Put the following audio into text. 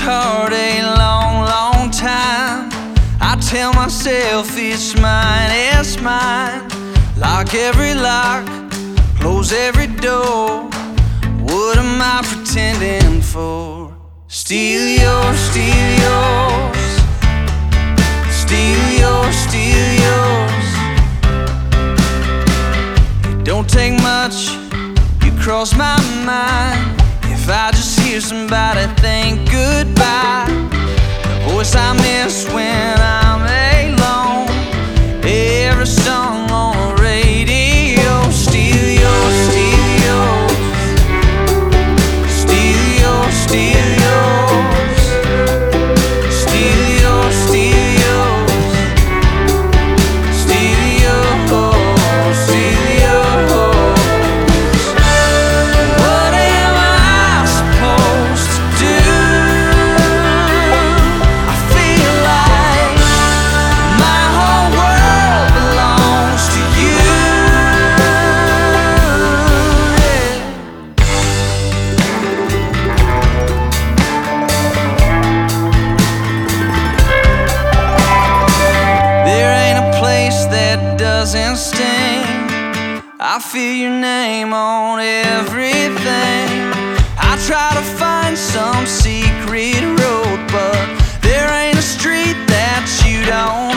heart a long, long time. I tell myself it's mine. Lock every lock, close every door. What am I pretending for? Steal yours, steal yours. Steal yours, steal yours. It don't take much, you cross my mind. If I just hear somebody think goodbye, the voice I miss when I'm alone, every song on the radio. Steal yours, steal yours. Steal yours, steal yours. Steal yours, steal yours. Steal yours, steal yours. What am I supposed to do? I feel like my whole world belongs to you. There ain't a place that doesn't sting. I feel your name on everything. I try to find some secret road, but there ain't a street that you don't